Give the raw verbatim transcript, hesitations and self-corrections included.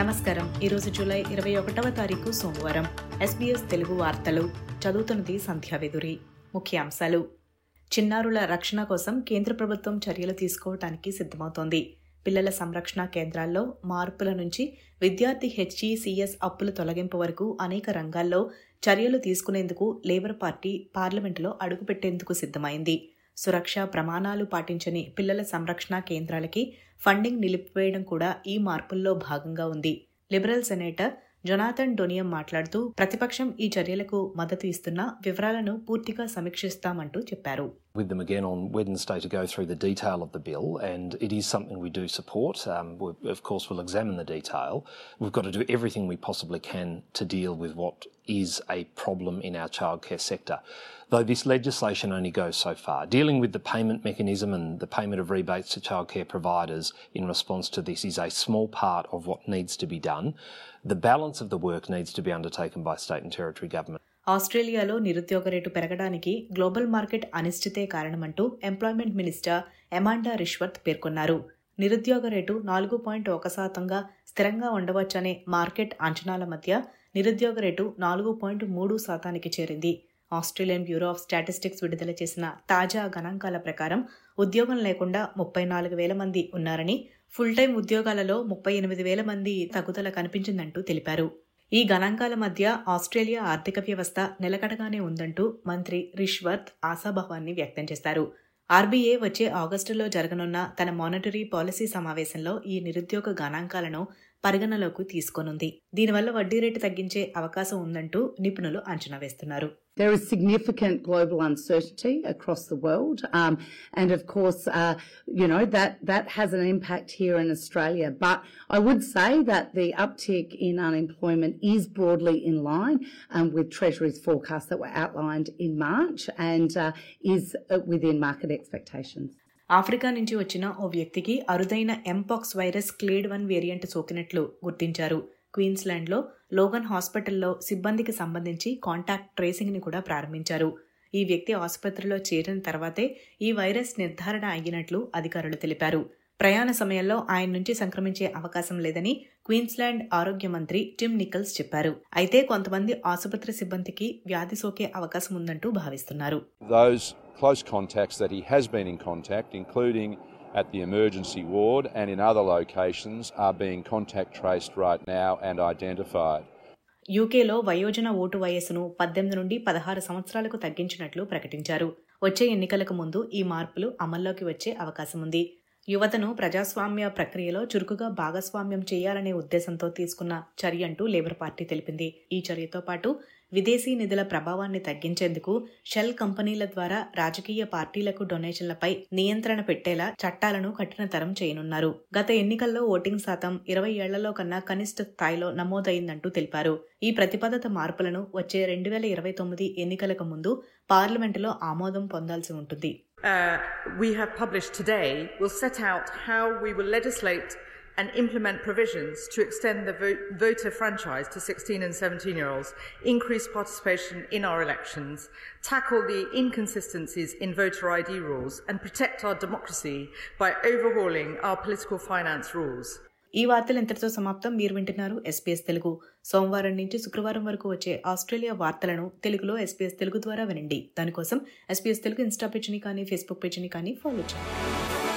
నమస్కారం. ఈరోజు జూలై ఇరవై ఒకటవ తారీఖు సోమవారం. ఎస్బీఎస్ తెలుగు వార్తలు చదువుతున్నది సంధ్యావేదురి. ముఖ్యాంశాలు. చిన్నారుల రక్షణ కోసం కేంద్ర ప్రభుత్వం చర్యలు తీసుకోవటానికి సిద్ధమవుతోంది. పిల్లల సంరక్షణ కేంద్రాల్లో మార్పుల నుంచి విద్యార్థి హెచ్ఈసీఎస్ అప్పుల తొలగింపు వరకు అనేక రంగాల్లో చర్యలు తీసుకునేందుకు లేబర్ పార్టీ పార్లమెంటులో అడుగుపెట్టేందుకు సిద్ధమైంది. సురక్ష ప్రమాణాలు పాటించని పిల్లల సంరక్షణ కేంద్రాలకి ఫండింగ్ నిలిపివేయడం కూడా ఈ మార్పుల్లో భాగంగా ఉంది. లిబరల్ సెనేటర్ జొనాథన్ డొనియం మాట్లాడుతూ ప్రతిపక్షం ఈ చర్యలకు మద్దతు ఇస్తున్నా వివరాలను పూర్తిగా సమీక్షిస్తామంటూ చెప్పారు. With them again on Wednesday to go through the detail of the bill, and it is something we do support. Um, we, of course, we'll examine the detail. We've got to do everything we possibly can to deal with what is a problem in our childcare sector. Though this legislation only goes so far, dealing with the payment mechanism and the payment of rebates to childcare providers in response to this is a small part of what needs to be done. The balance of the work needs to be undertaken by state and territory government. ఆస్ట్రేలియాలో నిరుద్యోగ rate పెరగడానికి global market అనిశ్చితే కారణమంటూ employment minister Amanda Rishworth పేర్కొన్నారు. నిరుద్యోగ rate నాలుగు point ఒక శాతంగా స్థిరంగా ఉండవచ్చనే మార్కెట్ అంచనాల మధ్య నిరుద్యోగ రేటు నాలుగు పాయింట్ మూడు శాతానికి చేరింది. ఆస్ట్రేలియన్ బ్యూరో ఆఫ్ స్టాటిస్టిక్స్ విడుదల చేసిన తాజా గణాంకాల ప్రకారం ఉద్యోగం లేకుండా ముప్పై నాలుగు వేల మంది ఉన్నారని, ఫుల్ టైం ఉద్యోగాలలో ముప్పై ఎనిమిది వేల మంది తగ్గుదల కనిపించిందంటూ తెలిపారు. ఈ గణాంకాల మధ్య ఆస్ట్రేలియా ఆర్థిక వ్యవస్థ నిలకడగానే ఉందంటూ మంత్రి రిష్వర్త్ ఆశాభావాన్ని వ్యక్తం చేశారు. ఆర్బీఐ వచ్చే ఆగస్టులో జరగనున్న తన మానిటరీ పాలసీ సమావేశంలో ఈ నిరుద్యోగ గణాంకాలను పరిగణలోకి తీసుకోనుంది. దీనివల్ల వడ్డీ రేటు తగ్గించే అవకాశం ఉందంటూ నిపుణులు అంచనా వేస్తున్నారు. There is significant global uncertainty across the world, um, and of course, uh, you know, that, that has an impact here in Australia. But I would say that the uptick in unemployment is broadly in line um, with Treasury's forecasts that were outlined in March and uh, is uh, within market expectations. Africa నుంచి వచ్చిన ఓ వ్యక్తికి అరుదైన mpox virus clade one variant సోకినట్లు గుర్తించారు. క్వీన్స్లాండ్లో Logan హాస్పిటల్లో సిబ్బందికి సంబంధించి కాంటాక్ట్ ట్రేసింగ్ ని కూడా ప్రారంభించారు. ఈ వ్యక్తి ఆసుపత్రిలో చేరిన తర్వాతే ఈ వైరస్ నిర్ధారణ అయినట్లు అధికారులు తెలిపారు. ప్రయాణ సమయంలో ఆయన నుంచి సంక్రమించే అవకాశం లేదని క్వీన్స్లాండ్ ఆరోగ్య మంత్రి టిమ్ నికల్స్ చెప్పారు. అయితే కొంతమంది ఆసుపత్రి సిబ్బందికి వ్యాధి సోకే అవకాశం ఉందంటూ భావిస్తున్నారు. Those close contacts that he has been in contact, including at the emergency ward and in other locations, are being contact traced right now and identified. యూకేలో వయోజన ఓటు వయస్సును పద్దెనిమిది నుండి పదహారు సంవత్సరాలకు తగ్గించినట్లు ప్రకటించారు. వచ్చే ఎన్నికలకు ముందు ఈ మార్పులు అమల్లోకి వచ్చే అవకాశం ఉంది. యువతను ప్రజాస్వామ్య ప్రక్రియలో చురుకుగా భాగస్వామ్యం చేయాలనే ఉద్దేశంతో తీసుకున్న చర్య అంటూ లేబర్ పార్టీ తెలిపింది. ఈ చర్యతో పాటు విదేశీ నిధుల ప్రభావాన్ని తగ్గించేందుకు షెల్ కంపెనీల ద్వారా రాజకీయ పార్టీలకు డొనేషన్లపై నియంత్రణ పెట్టేలా చట్టాలను కఠినతరం చేయనున్నారు. గత ఎన్నికల్లో ఓటింగ్ శాతం ఇరవై ఏళ్లలో కన్నా కనిష్ట స్థాయిలో నమోదైందంటూ తెలిపారు. ఈ ప్రతిపాదిత మార్పులను వచ్చే రెండు వేల ఇరవై తొమ్మిది ఎన్నికలకు ముందు పార్లమెంటులో ఆమోదం పొందాల్సి ఉంటుంది. Uh, we have published today will set out how we will legislate and implement provisions to extend the vo- voter franchise to sixteen and seventeen year olds, increase participation in our elections, tackle the inconsistencies in voter I D rules and protect our democracy by overhauling our political finance rules. ఈ వార్తలు ఇంతటితో సమాప్తం. మీరు వింటున్నారు SBS Telugu. సోమవారం నుంచి శుక్రవారం వరకు వచ్చే ఆస్ట్రేలియా వార్తలను తెలుగులో ఎస్బీఎస్ తెలుగు ద్వారా వినండి. దానికోసం ఎస్బీఎస్ తెలుగు ఇన్స్టా పేజీని కానీ ఫేస్బుక్ పేజీని కానీ ఫాలో చేయండి.